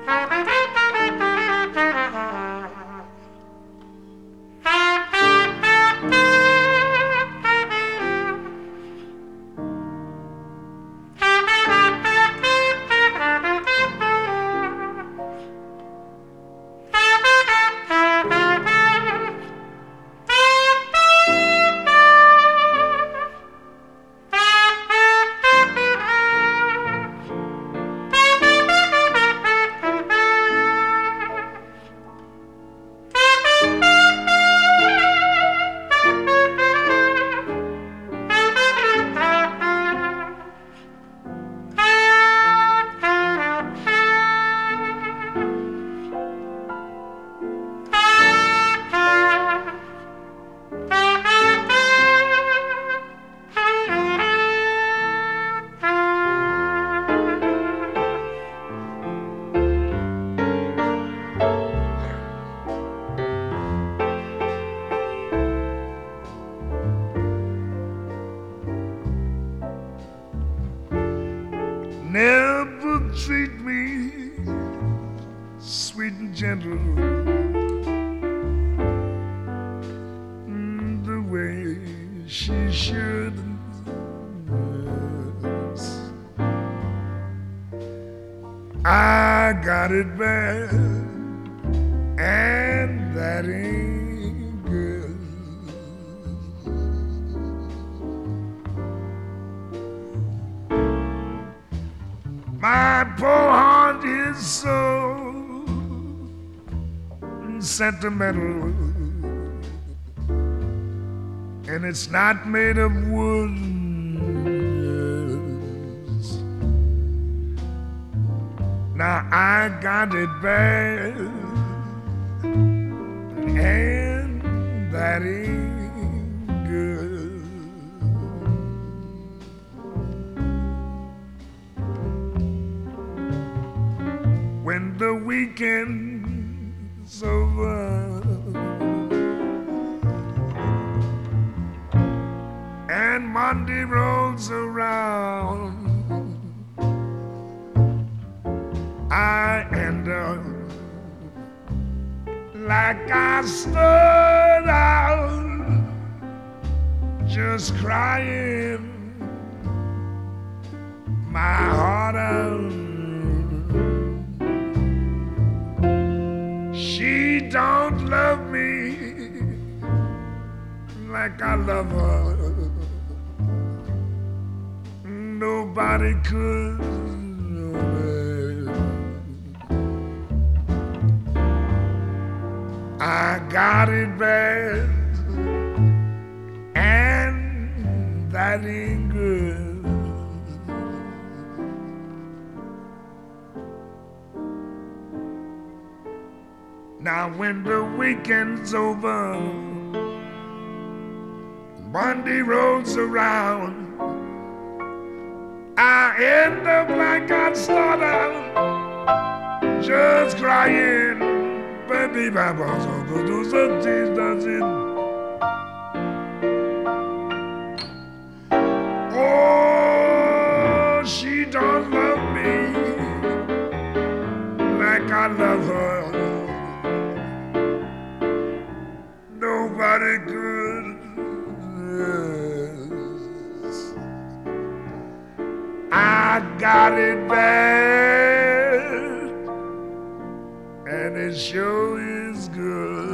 Never treat me sweet and gentle the way she should. I got it bad, and that ain't good. My poor heart is so sentimental, and it's not made of wood. Now I got it bad, and that ain't good. When the weekend's over and Monday rolls around, I end up like I stood out, just crying my heart out. She don't love me like I love her. Nobody could. I got it bad, and that ain't good. Now when the weekend's over, Monday rolls around, I end up like I started out, just crying. Baby, Baba's all the do does it. Oh, she don't love me like I love her. Nobody could. I got it bad, and it sure is good.